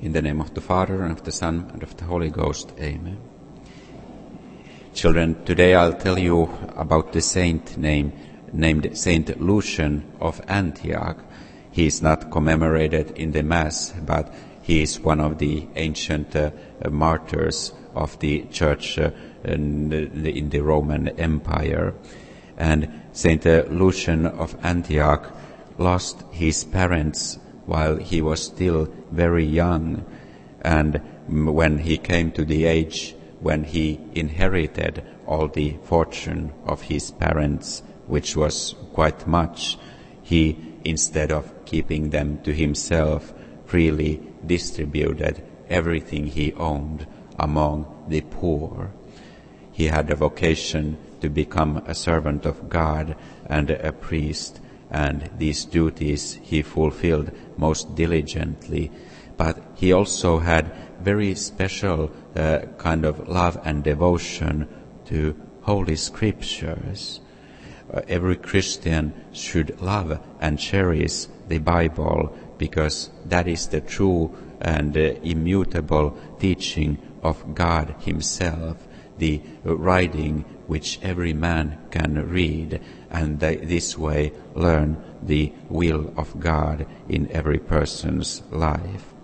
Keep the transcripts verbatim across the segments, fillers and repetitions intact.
In the name of the Father, and of the Son, and of the Holy Ghost. Amen. Children, today I'll tell you about the saint name, named Saint Lucian of Antioch. He is not commemorated in the Mass, but he is one of the ancient uh, martyrs of the Church uh, in, the, in the Roman Empire. And Saint uh, Lucian of Antioch lost his parents while he was still very young, and when he came to the age when he inherited all the fortune of his parents, which was quite much, he, instead of keeping them to himself, freely distributed everything he owned among the poor. He had a vocation to become a servant of God and a priest, and these duties he fulfilled most diligently. But he also had very special uh, kind of love and devotion to Holy Scriptures. Uh, every Christian should love and cherish the Bible, because that is the true and uh, immutable teaching of God Himself, the writing which every man can read, and this way learn the will of God in every person's life.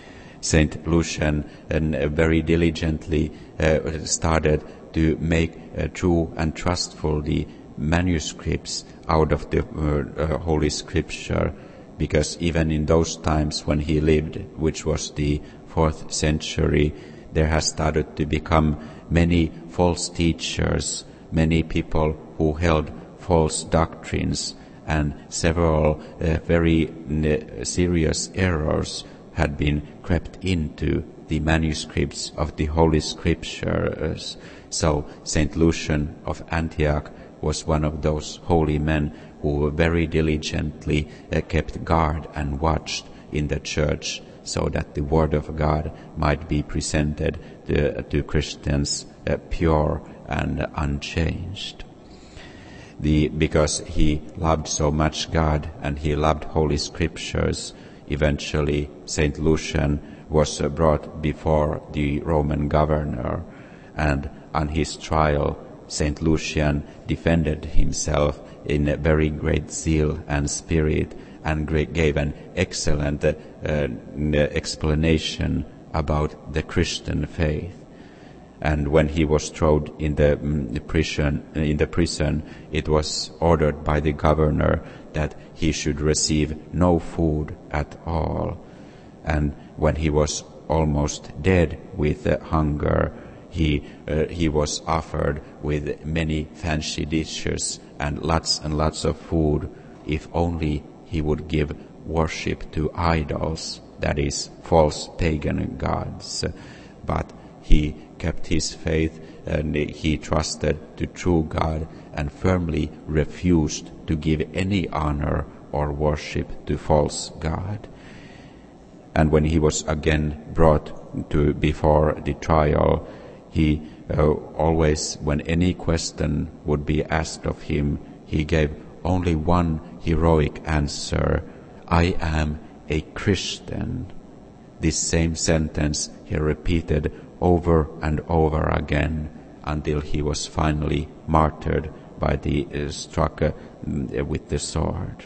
Saint Lucian uh, very diligently uh, started to make uh, true and trustful the manuscripts out of the uh, uh, Holy Scripture, because even in those times when he lived, which was the fourth century, there has started to become many false teachers, many people who held false doctrines, and several uh, very uh, serious errors had been crept into the manuscripts of the Holy Scriptures. So Saint Lucian of Antioch was one of those holy men who very diligently uh, kept guard and watched in the church, so that the Word of God might be presented to, to Christians uh, pure and unchanged. The, because he loved so much God and he loved Holy Scriptures, eventually Saint Lucian was uh, brought before the Roman governor, and on his trial Saint Lucian defended himself in a very great zeal and spirit, and gave an excellent uh, uh, explanation about the Christian faith. And when he was thrown in the, um, the prison, in the prison, it was ordered by the governor that he should receive no food at all. And when he was almost dead with uh, hunger, he uh, he was offered with many fancy dishes and lots and lots of food, if only he would give worship to idols, that is, false pagan gods. But he kept his faith, and he trusted to true God and firmly refused to give any honor or worship to false God. And when he was again brought to before the trial, he uh, always, when any question would be asked of him, he gave only one heroic answer: I am a Christian. This same sentence he repeated over and over again until he was finally martyred by the uh, struck uh, with the sword.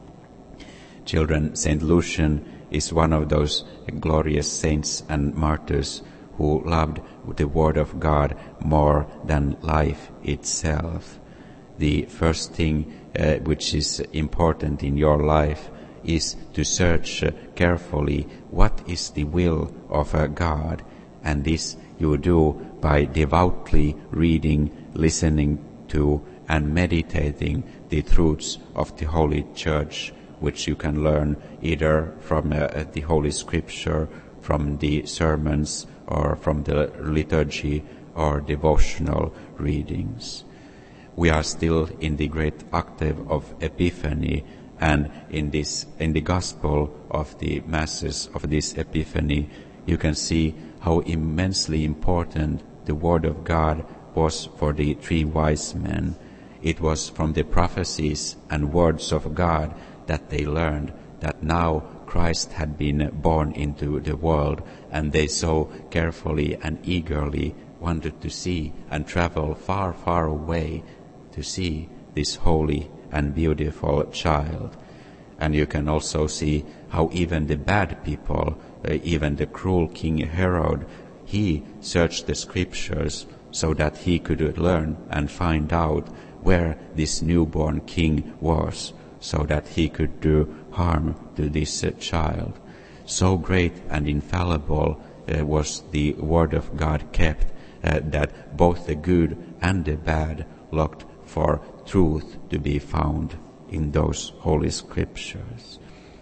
Children, Saint Lucian is one of those glorious saints and martyrs who loved the Word of God more than life itself. The first thing uh, which is important in your life is to search uh, carefully what is the will of uh, God, and this you do by devoutly reading, listening to, and meditating the truths of the Holy Church, which you can learn either from uh, the Holy Scripture, from the sermons, or from the liturgy or devotional readings. We are still in the great octave of Epiphany, and in this, in the Gospel of the Masses of this Epiphany, you can see how immensely important the Word of God was for the three wise men. It was from the prophecies and words of God that they learned that now Christ had been born into the world, and they so carefully and eagerly wanted to see and travel far, far away to see this holy and beautiful child. And you can also see how even the bad people, uh, even the cruel King Herod, he searched the scriptures so that he could learn and find out where this newborn king was, so that he could do harm to this uh, child. So great and infallible uh, was the word of God kept uh, that both the good and the bad looked for truth to be found in those holy scriptures.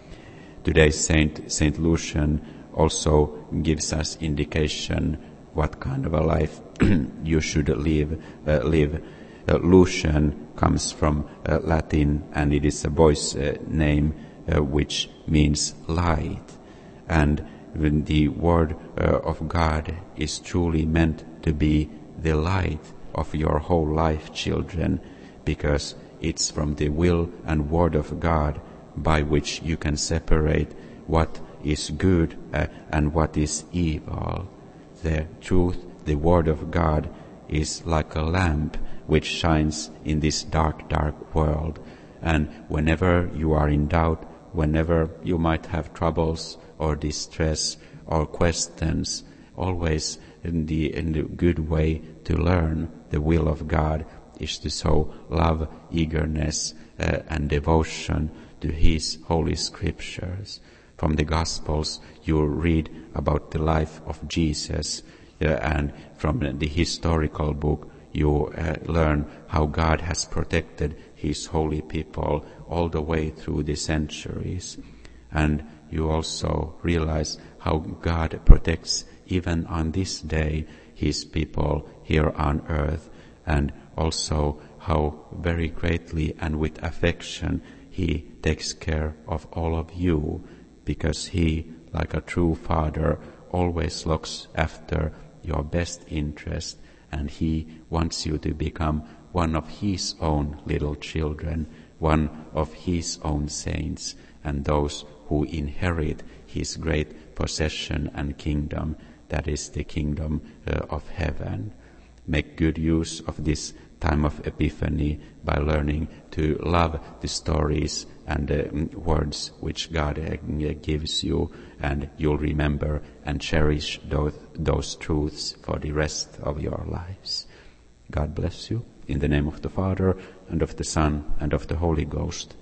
Today's Saint, Saint Lucian also gives us indication what kind of a life you should live. Uh, live. Uh, Lucian comes from uh, Latin, and it is a boy's uh, name uh, which means light. And when the word uh, of God is truly meant to be the light of your whole life, children, because it's from the will and word of God by which you can separate what is good uh, and what is evil. The truth, the word of God, is like a lamp which shines in this dark, dark world. And whenever you are in doubt, whenever you might have troubles or distress or questions, always in the, in the good way to learn the will of God is to show love, eagerness, uh, and devotion to His holy scriptures. From the Gospels, you read about the life of Jesus, uh, and from the historical book, you uh, learn how God has protected His holy people all the way through the centuries. And you also realize how God protects even on this day His people here on earth, and also how very greatly and with affection He takes care of all of you, because He, like a true father, always looks after your best interest, and He wants you to become one of His own little children, one of His own saints, and those who inherit His great possession and kingdom, that is the kingdom uh, of heaven. Make good use of this time of Epiphany by learning to love the stories and the um, words which God uh, gives you, and you'll remember and cherish those, those truths for the rest of your lives. God bless you. In the name of the Father, and of the Son, and of the Holy Ghost.